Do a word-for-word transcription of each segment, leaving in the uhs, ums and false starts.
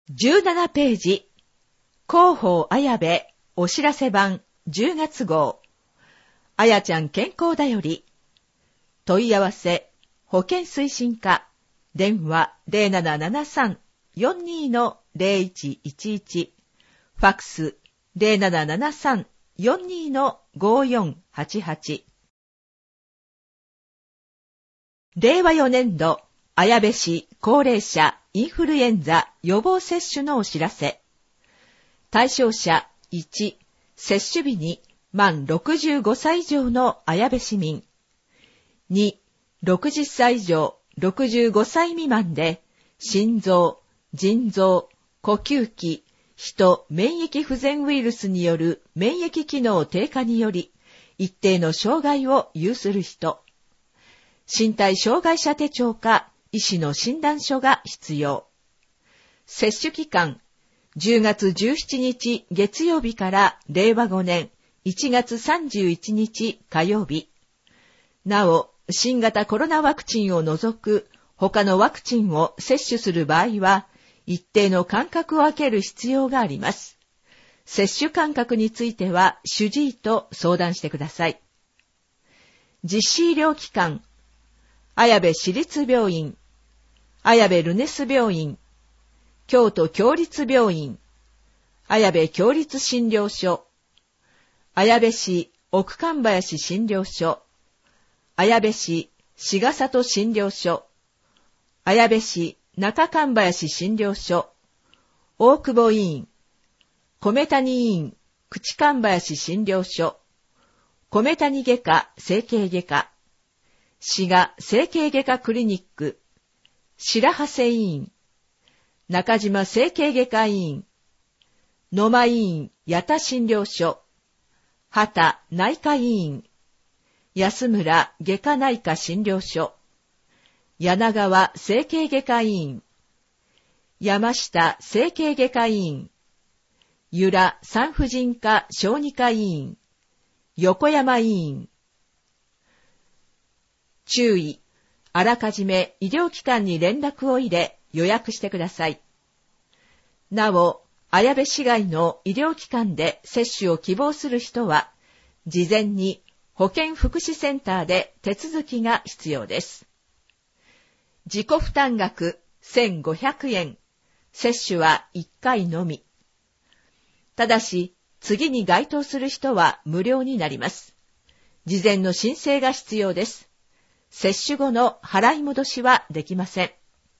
じゅうななページ、広報綾部お知らせ版じゅうがつ号。あやちゃん健康だより。問い合わせ、保健推進課、電話 ゼロななななさん よんに ゼロいちいちいち、ファックス ゼロななななさん よんに ごよんはちはち。れいわよねんど、綾部市高齢者インフルエンザ予防接種のお知らせ。対象者いち、接種日に満ろくじゅうごさい以上の綾部市民。に、ろくじゅっさい以上ろくじゅうごさい未満で、心臓、腎臓、呼吸器、人免疫不全ウイルスによる免疫機能低下により、一定の障害を有する人。身体障害者手帳か医師の診断書が必要。接種期間、じゅうがつじゅうしちにち月曜日かられいわごねんいちがつさんじゅういちにち火曜日。なお、新型コロナワクチンを除く他のワクチンを接種する場合は、一定の間隔を空ける必要があります。接種間隔については主治医と相談してください。実施医療機関、綾部市立病院、綾部ルネス病院、京都共立病院、綾部共立診療所、綾部市奥神林診療所、綾部市志賀里診療所、綾部市中神林診療所、大久保医院、米谷医院口神林診療所、米谷外科整形外科、滋賀整形外科クリニック、白長谷医院、中島整形外科医院、野間医院八田診療所、畑内科医院、安村外科内科診療所、柳川整形外科医院、山下整形外科医院、由良産婦人科小児科医院、横山医院。注意、あらかじめ医療機関に連絡を入れ予約してください。なお、綾部市外の医療機関で接種を希望する人は、事前に保健福祉センターで手続きが必要です。自己負担額せんごひゃくえん、接種はいっかいのみ。ただし、次に該当する人は無料になります。事前の申請が必要です。接種後の払い戻しはできません。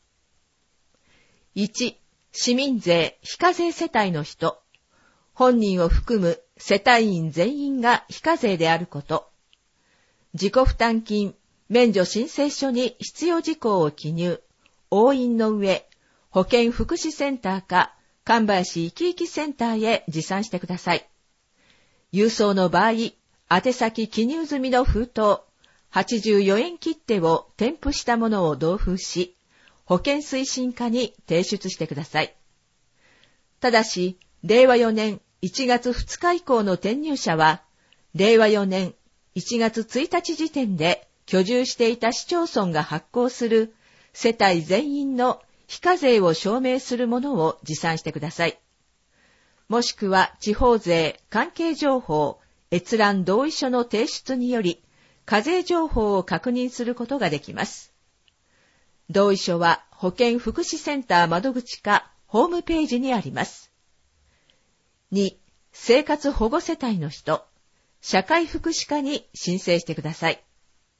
いち、市民税非課税世帯の人、本人を含む世帯員全員が非課税であること、自己負担金免除申請書に必要事項を記入、押印の上、保健福祉センターか神林いきいきセンターへ持参してください。郵送の場合、宛先記入済みの封筒、はちじゅうよえん切手を添付したものを同封し、保健推進課に提出してください。ただし、れいわよねんいちがつふつか以降の転入者は、れいわよねんいちがつついたち時点で居住していた市町村が発行する世帯全員の非課税を証明するものを持参してください。もしくは地方税関係情報閲覧同意書の提出により、課税情報を確認することができます。同意書は保健福祉センター窓口かホームページにあります。に、生活保護世帯の人、社会福祉課に申請してください。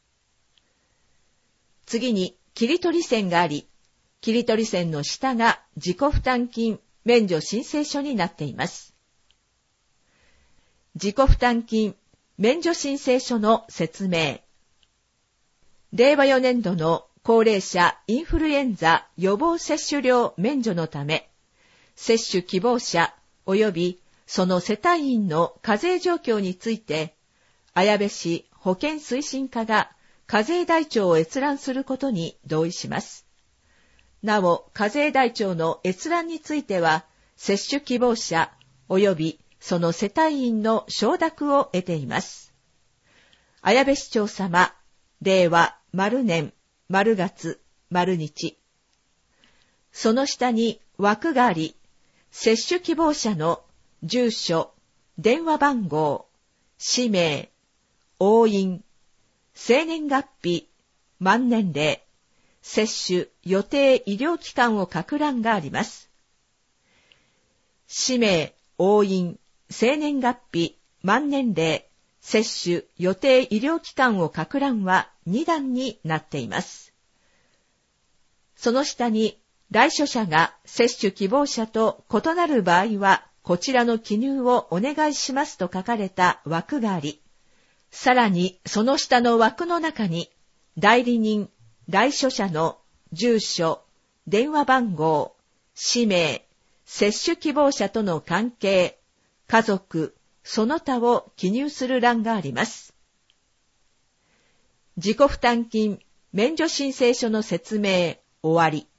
次に、切り取り線があり、切り取り線の下が自己負担金免除申請書になっています。自己負担金免除申請書の説明。れいわよねんどの高齢者インフルエンザ予防接種料免除のため、接種希望者及びその世帯員の課税状況について、綾部市保健推進課が課税台帳を閲覧することに同意します。なお、課税台帳の閲覧については、接種希望者及びその世帯員の承諾を得ています。綾部市長様、令和、丸年、丸月、丸日。その下に枠があり、接種希望者の住所、電話番号、氏名、押印、生年月日、満年齢、接種予定医療機関を書く欄があります。氏名、押印、生年月日、満年齢、接種予定医療機関を書く欄はに段になっています。その下に、来所者が接種希望者と異なる場合は、こちらの記入をお願いしますと書かれた枠があり、さらにその下の枠の中に、代理人、来所者の住所、電話番号、氏名、接種希望者との関係、家族、その他を記入する欄があります。自己負担金免除申請書の説明、終わり。